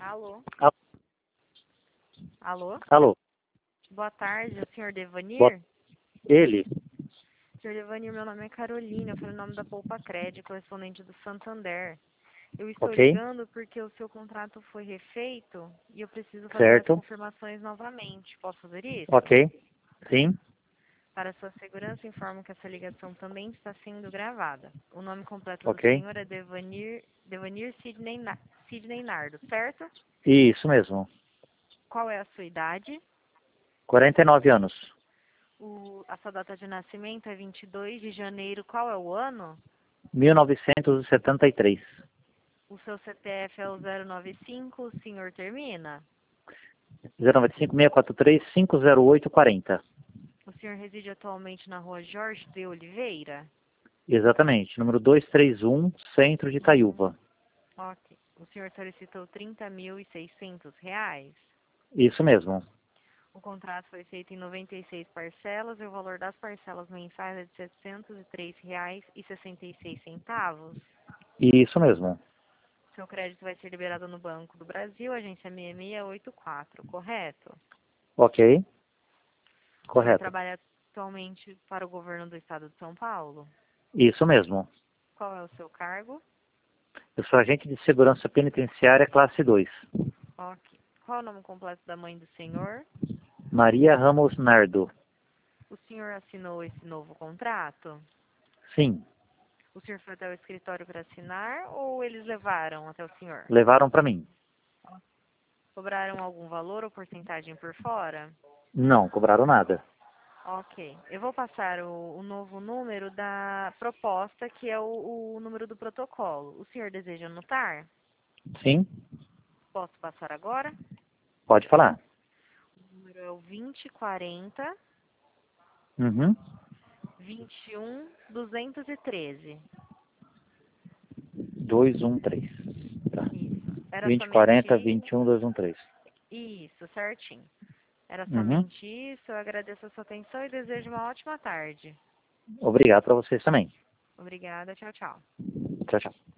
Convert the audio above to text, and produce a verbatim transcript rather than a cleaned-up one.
Alô? Alô? Alô? Alô? Boa tarde, o senhor Boa... Devanir? Ele? Senhor Devanir, meu nome é Carolina, eu falo o nome da Poupa Crédito, correspondente do Santander. Eu estou Ok. ligando porque o seu contrato foi refeito e eu preciso fazer as Certo. confirmações novamente. Posso fazer isso? Ok. Sim. Para sua segurança, informo que essa ligação também está sendo gravada. O nome completo do Ok. senhor é Devanir, Devanir Sidney, Na- Sidney Nardo, certo? Isso mesmo. Qual é a sua idade? quarenta e nove anos. O, a sua data de nascimento é vinte e dois de janeiro. Qual é o ano? mil novecentos e setenta e três. O seu C P F é o zero nove cinco, o senhor termina? zero nove cinco, seis quatro três, cinco zero oito quatro zero. O senhor reside atualmente na rua Jorge de Oliveira? Exatamente. Número duzentos e trinta e um, Centro de Uhum. Itaiúva. Ok. O senhor solicitou trinta mil e seiscentos reais? Isso mesmo. O contrato foi feito em noventa e seis parcelas e o valor das parcelas mensais é de setecentos e três reais e sessenta e seis centavos. Isso mesmo. Seu crédito vai ser liberado no Banco do Brasil, agência seis seis oito quatro, correto? Ok. O senhor Correto. trabalha atualmente para o governo do estado de São Paulo? Isso mesmo. Qual é o seu cargo? Eu sou agente de segurança penitenciária classe dois. Ok. Qual é o nome completo da mãe do senhor? Maria Ramos Nardo. O senhor assinou esse novo contrato? Sim. O senhor foi até o escritório para assinar ou eles levaram até o senhor? Levaram para mim. Cobraram algum valor ou porcentagem por fora? Não, cobraram nada. Ok. Eu vou passar o, o novo número da proposta, que é o, o número do protocolo. O senhor deseja anotar? Sim. Posso passar agora? Pode falar. O número é o vinte quarenta, Uhum. vinte e um, duzentos e treze. dois um três. Tá. Isso. Era vinte somente quarenta, isso. vinte e um, dois um três. Isso, certinho. Era Uhum. somente isso. Eu agradeço a sua atenção e desejo uma ótima tarde. Obrigado para vocês também. Obrigada. Tchau, tchau. Tchau, tchau.